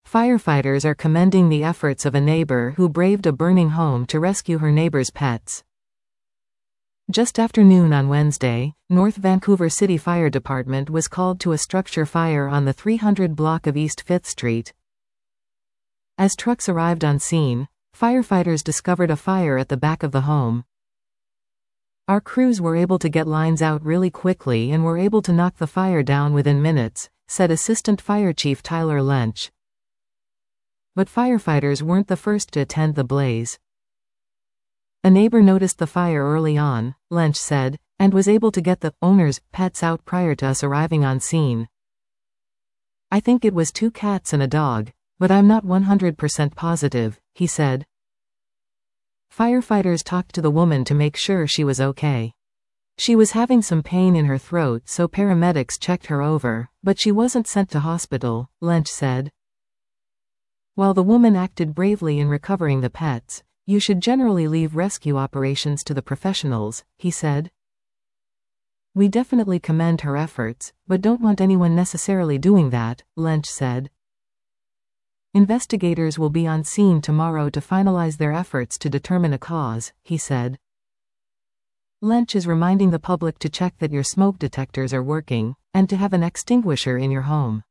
Firefighters are commending the efforts of a neighbor who braved a burning home to rescue her neighbor's pets. Just after noon on Wednesday, North Vancouver City Fire Department was called to a structure fire on the 300 block of East 5th Street. As trucks arrived on scene, firefighters discovered a fire at the back of the home. Our crews were able to get lines out really quickly and were able to knock the fire down within minutes, said Assistant Fire Chief Tyler Lench. But firefighters weren't the first to attend the blaze. A neighbor noticed the fire early on, Lench said, and was able to get the owner's pets out prior to us arriving on scene. I think it was 2 cats and a dog, but I'm not 100% positive, he said. Firefighters talked to the woman to make sure she was okay. She was having some pain in her throat, so paramedics checked her over, but she wasn't sent to hospital, Lench said. While the woman acted bravely in recovering the pets, you should generally leave rescue operations to the professionals, he said. We definitely commend her efforts, but don't want anyone necessarily doing that, Lench said. Investigators will be on scene tomorrow to finalize their efforts to determine a cause, he said. Lench is reminding the public to check that your smoke detectors are working, and to have an extinguisher in your home.